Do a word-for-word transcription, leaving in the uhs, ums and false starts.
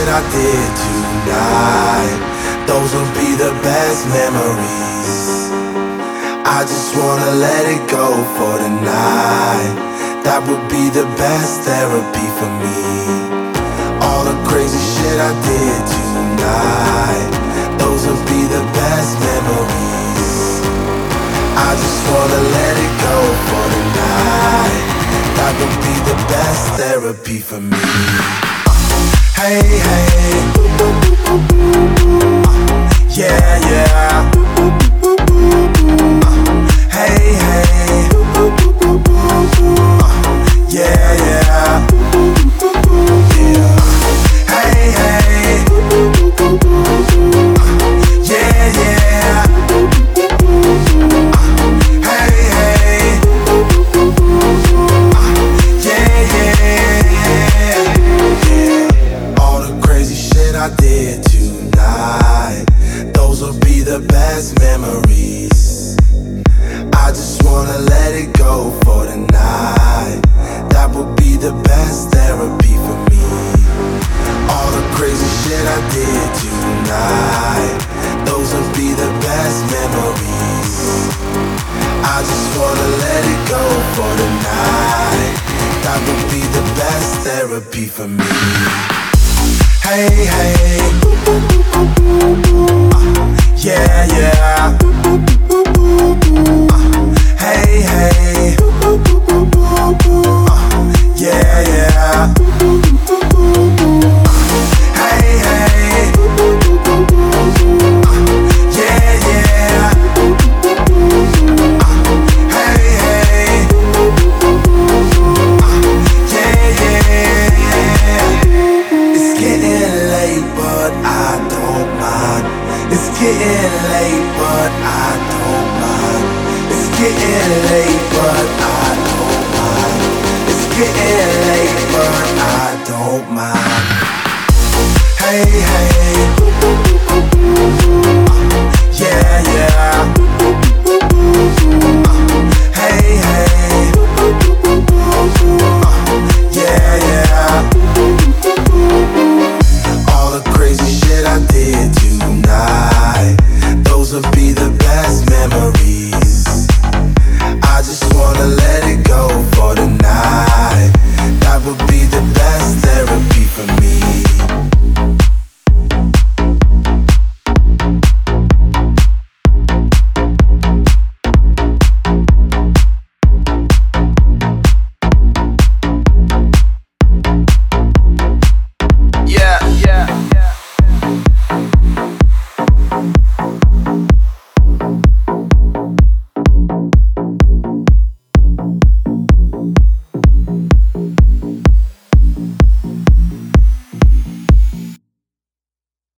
I did tonight, those will be the best memories. I just wanna let it go for the night. That would be the best therapy for me. All the crazy shit I did tonight, those will be the best memories. I just wanna let it go for the night. That would be the best therapy for me. Hey, hey, uh, yeah, yeah. Uh, hey, hey, uh, yeah, yeah. Yeah. Hey, hey, uh, yeah, yeah. Uh, hey, hey, uh, yeah, yeah. Yeah. All the crazy shit I did tonight, those will be the best memories. I just wanna let it go for the night. That would be the best therapy for me. All the crazy shit I did tonight, those will be the best memories. I just wanna let it go for the night. That would be the best therapy for me. Hey, hey, uh, yeah, yeah. Uh, hey, hey, uh, yeah, yeah. Uh, hey, hey, uh, yeah, yeah. Uh, hey, hey, uh, yeah, yeah. It's getting late, but I don't mind. It's getting late, but I don't mind. It's getting late, but I don't mind. It's getting late, but I don't mind. Hey, hey.